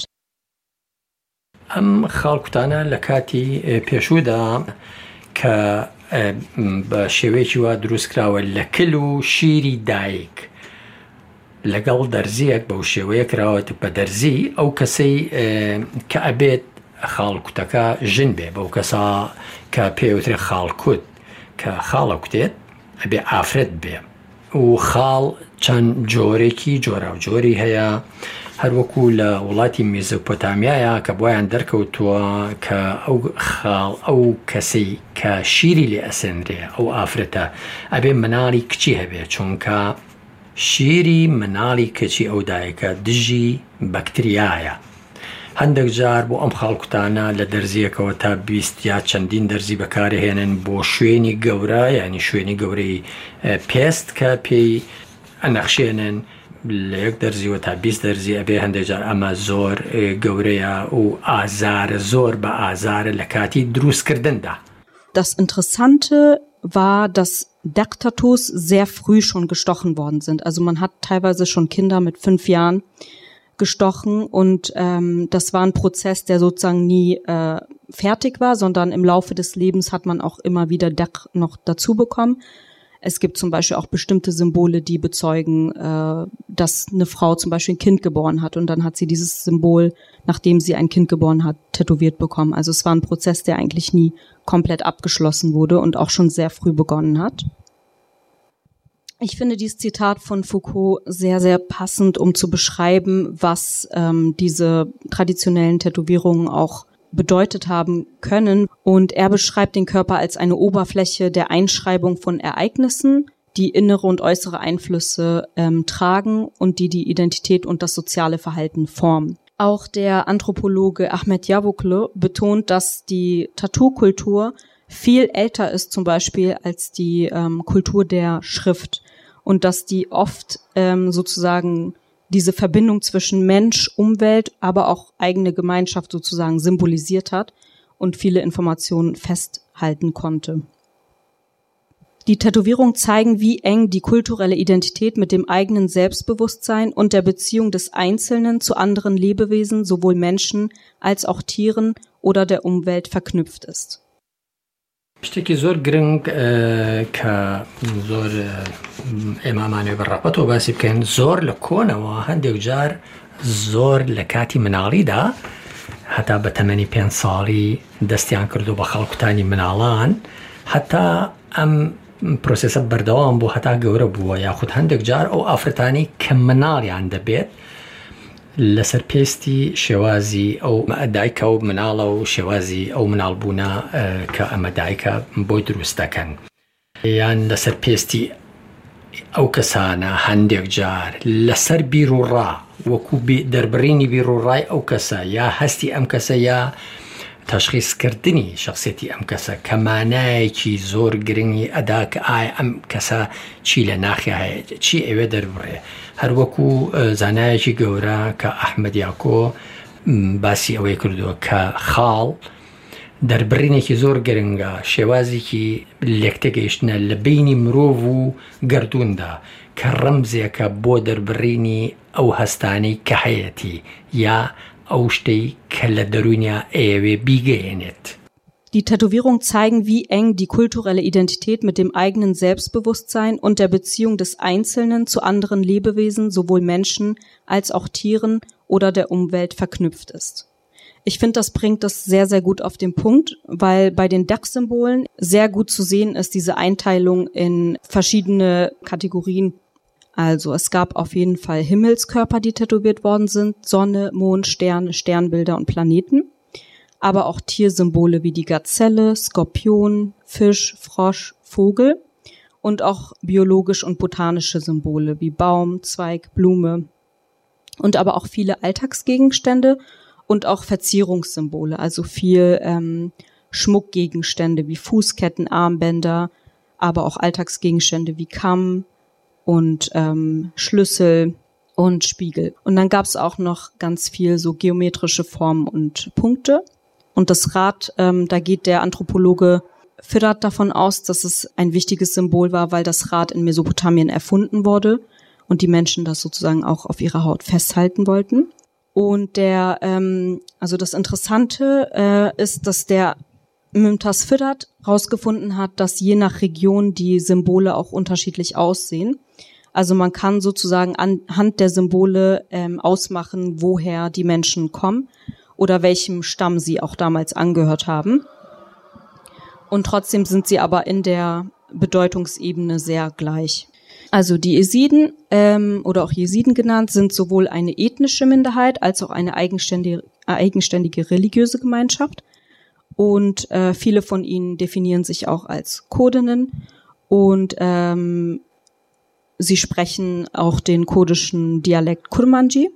ئەم خاڵکوتانە لە کاتی پێشوودا کە بە شێوەیەکی وا دروستکراوە لە کل و شیری دایک لەگەڵ دەرزیەک بەو شێوەیە کراوەت بە دەرزی ئەو کەسەی کە ئەبێت خاڵکوتەکە ژن بێ بەو کەسا کە پێوترێ خاڵکوت کە خاڵە کوتێت ئەبێ ئافرەت بێ و خاڵ چەند جۆرێکی جۆرا و جۆری هەیە هەروەکو لە وڵاتی میزۆپۆتامیایە کە بۆیان دەرکەوتووە کە ئەو خاڵ ئەو کەسەی کە شیری لێ ئەسێنرێ ئەو ئافرەتە ئەبێ مناڵی کچی هەبێ چونکە شیری مناڵی کچی ئەو دایکە دژی بەکتریایە. هەندێک جار بۆ ئەم خاڵکوتانە لە دەرزیەکەوە تا بیست یا چەندین دەرزی بەکارهێنن بۆ شوێنی گەورە یعنی شوێنی گەورەی پێست کە پێی ئەنەخشێنن لە یەک دەرزیوە تا بیست دەرزی ئەبێ هەندێک جار ئەمە زۆر گەورەیە و ئازارە زۆر بە ئازارە لە کاتی دروستکردندا.
Das Interessante war, dass Deq-Tattoos sehr früh schon gestochen worden sind. Also man hat teilweise schon Kinder mit fünf Jahren gestochen und ähm, das war ein Prozess, der sozusagen nie äh, fertig war, sondern im Laufe des Lebens hat man auch immer wieder Deq noch dazu bekommen. Es gibt zum Beispiel auch bestimmte Symbole, die bezeugen, äh, dass eine Frau zum Beispiel ein Kind geboren hat und dann hat sie dieses Symbol, nachdem sie ein Kind geboren hat, tätowiert bekommen. Also es war ein Prozess, der eigentlich nie komplett abgeschlossen wurde und auch schon sehr früh begonnen hat. Ich finde dieses Zitat von Foucault sehr, sehr passend, um zu beschreiben, was ähm, diese traditionellen Tätowierungen auch bedeutet haben können. Und er beschreibt den Körper als eine Oberfläche der Einschreibung von Ereignissen, die innere und äußere Einflüsse ähm, tragen und die die Identität und das soziale Verhalten formen. Auch der Anthropologe Ahmet Yavuklu betont, dass die Tattoo-Kultur viel älter ist zum Beispiel als die ähm, Kultur der Schrift und dass die oft ähm, sozusagen diese Verbindung zwischen Mensch, Umwelt, aber auch eigene Gemeinschaft sozusagen symbolisiert hat und viele Informationen festhalten konnte. Die Tätowierungen zeigen, wie eng die kulturelle Identität mit dem eigenen Selbstbewusstsein und der Beziehung des Einzelnen zu anderen Lebewesen, sowohl Menschen als auch Tieren oder der Umwelt verknüpft ist.
شتێکی زۆر گرنگ کە زۆر ئێمامانێ بەڕاپەتەوە باسی بکەین زۆر لە کۆنەوە هەندێک جار زۆر لە کاتی مناڵیدا هەتا بە تەمەنی پێنج ساڵی دەستیان کردو بە خەڵکوتانی مناڵان هەتا ئەم پرۆسێسە بەردەوام بوو هەتا گەورە بووە یاخود هەندێک جار ئەو ئافرەتانی کە مناڵیان دەبێت لەسەر پێستی شێوازی ئەو دایکە و مناڵە و شێوازی ئەو مناڵبوونە کە ئەمە دایکە بۆی دروست دەکەن یان لەسەر پێستی ئەو کەسانە هەندێک جار لەسەر بیر و ڕا وەکو دەربڕینی بیر و ڕای ئەو کەسە یا هەستی ئەم کەسە یا تەشخیصکردنی شخصیەتی ئەم کەسە کە مانایەکی زۆر گرنگی ئەدا کە ئایا ئەم کەسە چی لە ناخی هەیە چی ئەوێ دەربڕێ هەروەکو زانایەکی گەورە کە ئەحمەد یاکۆ باسی ئەوەی کردووە کە خاڵ دەربڕینێکی زۆر گرنگە شێوازێکی لێکتەگەیشتنە لە بینی مرۆڤ و گەردووندا کە ڕەمزێکە بۆ دەربڕینی ئەو هەستانەی کە هەیەتی یا ئەو شتەی کە لە دەرونیا ئەوێ بیگەێنێت.
Die Tätowierungen zeigen, wie eng die kulturelle Identität mit dem eigenen Selbstbewusstsein und der Beziehung des Einzelnen zu anderen Lebewesen, sowohl Menschen als auch Tieren oder der Umwelt verknüpft ist. Ich finde, das bringt das sehr, sehr gut auf den Punkt, weil bei den Dach-Symbolen sehr gut zu sehen ist diese Einteilung in verschiedene Kategorien. Also es gab auf jeden Fall Himmelskörper, die tätowiert worden sind, Sonne, Mond, Sterne, Sternbilder und Planeten. Aber auch Tiersymbole wie die Gazelle, Skorpion, Fisch, Frosch, Vogel und auch biologisch und botanische Symbole wie Baum, Zweig, Blume und aber auch viele Alltagsgegenstände und auch Verzierungssymbole, also viel ähm, Schmuckgegenstände wie Fußketten, Armbänder, aber auch Alltagsgegenstände wie Kamm und ähm, Schlüssel und Spiegel. Und dann gab es auch noch ganz viel so geometrische Formen und Punkte. Und das Rad, ähm, da geht der Anthropologe Firat davon aus, dass es ein wichtiges Symbol war, weil das Rad in Mesopotamien erfunden wurde und die Menschen das sozusagen auch auf ihrer Haut festhalten wollten. Und der, ähm, also das Interessante äh, ist, dass der Mümtaz Firat rausgefunden hat, dass je nach Region die Symbole auch unterschiedlich aussehen. Also man kann sozusagen anhand der Symbole ähm, ausmachen, woher die Menschen kommen oder welchem Stamm sie auch damals angehört haben. Und trotzdem sind sie aber in der Bedeutungsebene sehr gleich. Also die Jesiden ähm, oder auch Jesiden genannt sind sowohl eine ethnische Minderheit als auch eine eigenständige, eigenständige religiöse Gemeinschaft. Und äh, viele von ihnen definieren sich auch als Kurdinnen und ähm, sie sprechen auch den kurdischen Dialekt Kurmanji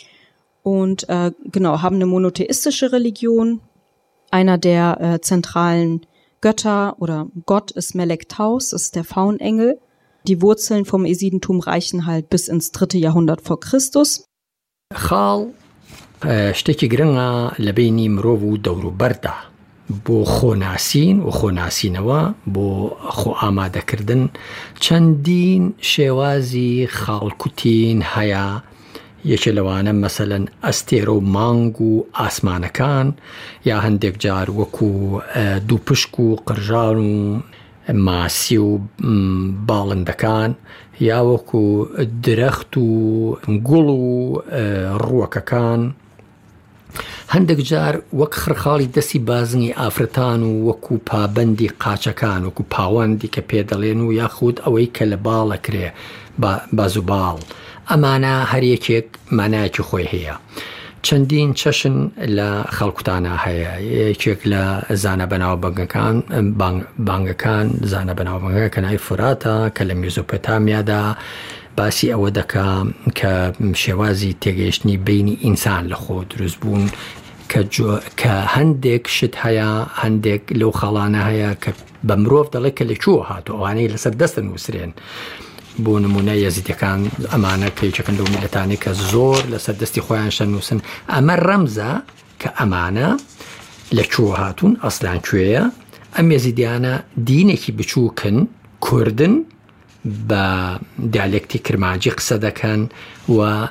und äh, genau haben eine monotheistische Religion. Einer der äh, zentralen Götter oder Gott ist Melek Taus, ist der Faunengel. Die Wurzeln vom Jesidentum reichen halt bis ins dritte Jahrhundert vor Christus.
خاڵ شتێکی گرنگە لە بینی مرۆڤ و دەوروبەردا بۆ خۆناسین و خۆناسینەوە بۆ خۆ ئامادەکردن چەندین شێوازی خاڵکوتین هەیە یەکێ لەوانە مەسەلەن ئەستێرە و مانگ و ئاسمانەکان یا هەندێک جار وەکو دوو پشک و قرژان و ماسی و باڵندەکان یا وەکو درەخت و گوڵ و ڕووەکەکان هەندێک جار وەک خرخاڵی دەستی بازنی ئافرەتان و وەکو پابەندی قاچەکان وەکو پاوەندی کە پێ دەڵێن و یاخود ئەوەی کە لە باڵەکرێ باز و باڵ ئەمانە هەر یەکێک مانایەکی خۆی هەیە چەندین چەشن لە خەڵکوتانە هەیە. یەکێک لە زانە بەناو بەنگەکان بانگەکان زانە بەناو بەنگەکە کە ناوی فوراتە کە لە میزۆپۆتامیادا باسی ئەوە دەکا کە شێوازی تێگەیشتنی بینی ئینسان لە خۆ دروست بوون کە هەندێک شت هەیە هەندێک لەو خاڵانە هەیە کە بە مرۆڤ دەڵێ کە لەکوێوە هاتووە ئەوانەی لەسەر دەستن نووسرێن. بۆ نمونە یەزیدەکان ئەمانە کەیچەکەن لەو میلەتانی کە زۆر لەسەر دەستی خۆیان شە نووسن. ئەمە ڕەمزە کە ئەمانە لەکوێوە هاتوون ئەسلان کوێیە. ئەم یەزیدیانە دینێکی بچووکن کوردن بە دیالێکتی کرمانجی قسە دەکەن و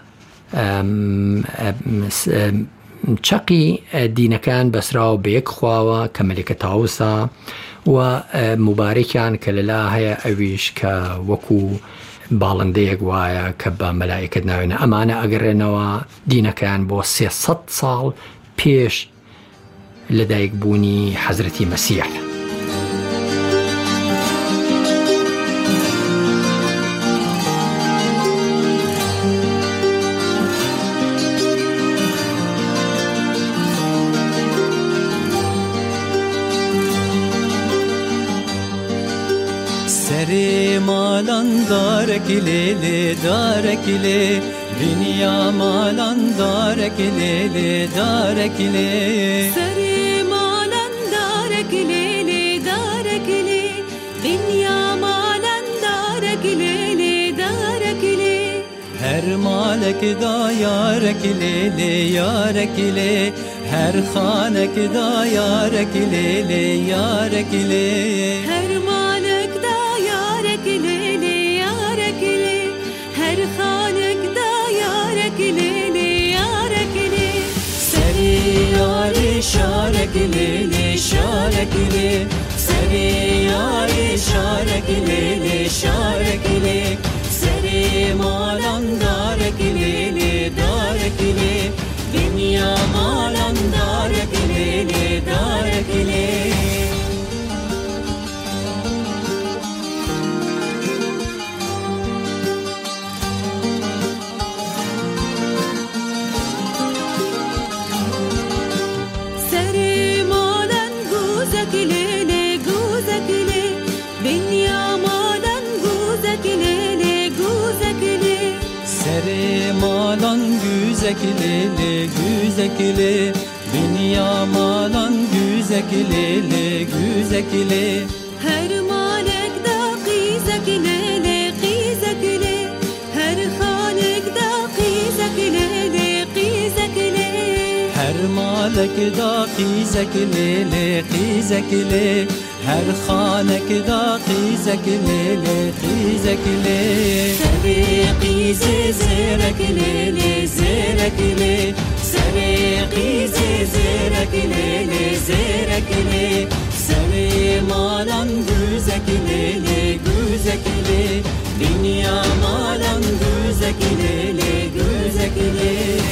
چەقی دینەکان بەسراوە بە یەک خواوە کە مەلێکە تاوسە و مبارێکیان کە لەلا هەیە ئەویش کە وەکو باڵندەیەک وایە کە بە مەلایکت ناوێنە. ئەمانە ئەگەڕێنەوە دینەکان بۆ سێسەد ساڵ پێش لەدایک بوونی حەزرەتی مەسیح.
سری مالان دارکلی لی دارکلی دنیا مالان دارکلی لی دارکلی
سری مالان دارکلی لی دارکلی دنیا مالان دارکلی لی دارکلی
هر مالک دا یارکلی لی یارکلی هر خانک دا یارکلی لی یارکلی
هر مالک دا یارکلی لی یارکلی هر خانک دا یارکلی لی یارکلی
سری یاری شارکلی لی شارکلی سری یاری شارکلی لی شارکلی سری مالان دارکلی لی دارکلی دنیا مالان دارکلی لی دارکلی
سری مالان گوزکلی لی گوزکلی دنیا مالان گوزکلی لی گوزکلی
سری مالان güzekli güzekli dünya malan güzekli güzekli
her malek da qizekli qizekli her khanek da qizekli qizekli
her malek da qizekli qizekli her khanek da qizekli qizekli
seri qize zerekli zerekli seri qize zerekli zerekli
seri malan güzekli güzekli dünya malan güzekli güzekli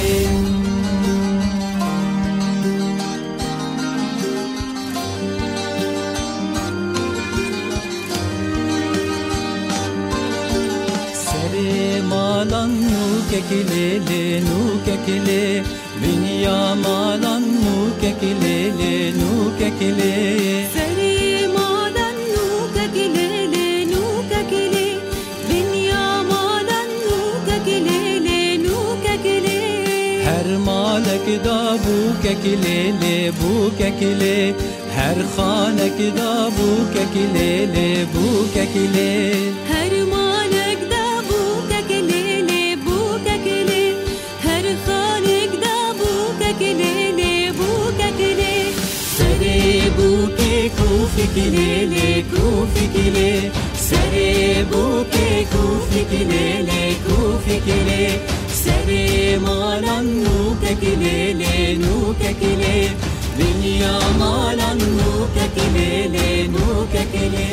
malan nukekili nukekili dünya malan nukekili nukekili
seri malan nukekili nukekili dünya malan nukekili nukekili
her malek da bukekili bukekili her khanek da bukekili bukekili
her malek da bukekili bukekili her khanek da bukekili bukekili
seri buke kufikili kufikili seri buke kufikili kufikili seri malan nukekili nukekili dünya malan nukekili nukekili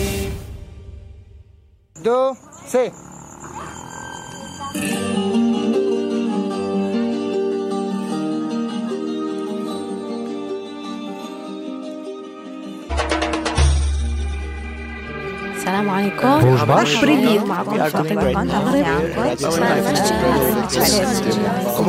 do se
السلام عليكم.
Привет.
معكم فاطمة.